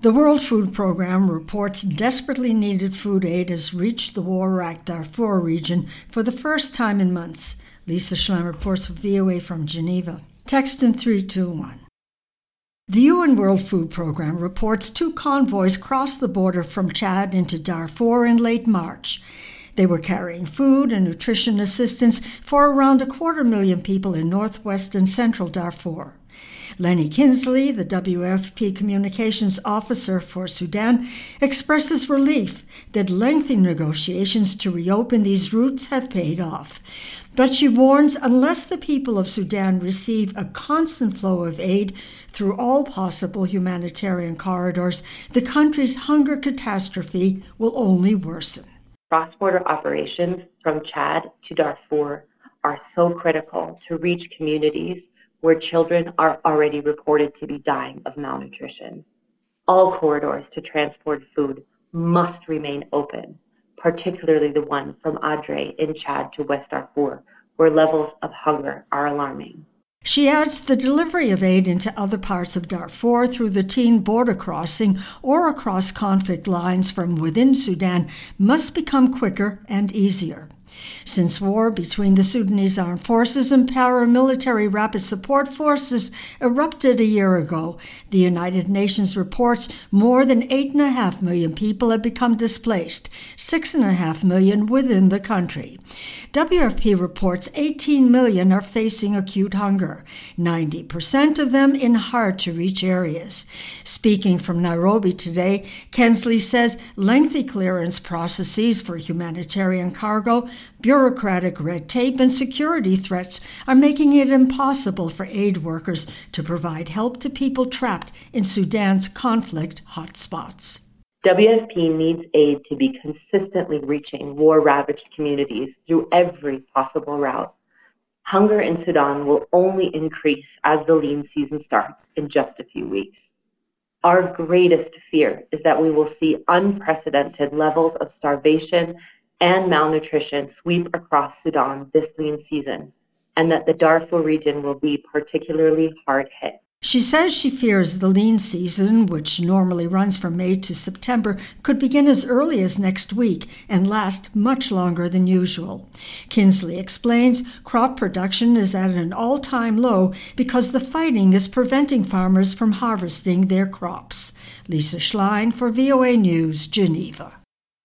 The World Food Programme reports desperately needed food aid has reached the war-racked Darfur region for the first time in months. Lisa Schlein reports for VOA from Geneva. Text in 321. The UN World Food Programme reports 2 convoys crossed the border from Chad into Darfur in late March. They were carrying food and nutrition assistance for around 250,000 people in northwest and central Darfur. Lenny Kinsley, the WFP Communications Officer for Sudan, expresses relief that lengthy negotiations to reopen these routes have paid off. But she warns unless the people of Sudan receive a constant flow of aid through all possible humanitarian corridors, the country's hunger catastrophe will only worsen. Cross-border operations from Chad to Darfur are so critical to reach communities where children are already reported to be dying of malnutrition. All corridors to transport food must remain open, particularly the one from Adre in Chad to West Darfur, where levels of hunger are alarming. She adds the delivery of aid into other parts of Darfur through the Teen border crossing or across conflict lines from within Sudan must become quicker and easier. Since war between the Sudanese Armed Forces and paramilitary Rapid Support Forces erupted a year ago, the United Nations reports more than 8.5 million people have become displaced, 6.5 million within the country. WFP reports 18 million are facing acute hunger, 90% of them in hard-to-reach areas. Speaking from Nairobi today, Kinsley says lengthy clearance processes for humanitarian cargo, bureaucratic red tape, and security threats are making it impossible for aid workers to provide help to people trapped in Sudan's conflict hotspots. WFP needs aid to be consistently reaching war-ravaged communities through every possible route. Hunger in Sudan will only increase as the lean season starts in just a few weeks. Our greatest fear is that we will see unprecedented levels of starvation and malnutrition sweep across Sudan this lean season, and that the Darfur region will be particularly hard hit. She says she fears the lean season, which normally runs from May to September, could begin as early as next week and last much longer than usual. Kinsley explains crop production is at an all-time low because the fighting is preventing farmers from harvesting their crops. Lisa Schlein for VOA News, Geneva.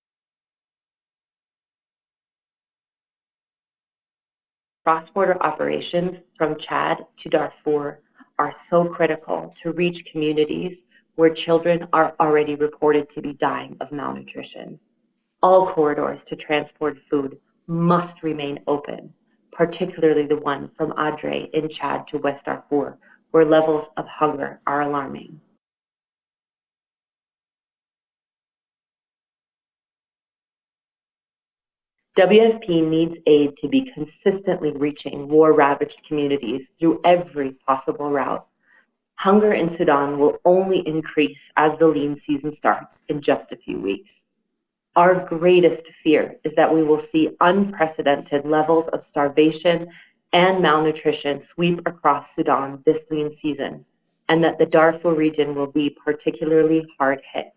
Cross-border operations from Chad to Darfur are so critical to reach communities where children are already reported to be dying of malnutrition. All corridors to transport food must remain open, particularly the one from Adre in Chad to West Darfur, where levels of hunger are alarming. WFP needs aid to be consistently reaching war-ravaged communities through every possible route. Hunger in Sudan will only increase as the lean season starts in just a few weeks. Our greatest fear is that we will see unprecedented levels of starvation and malnutrition sweep across Sudan this lean season, and that the Darfur region will be particularly hard hit.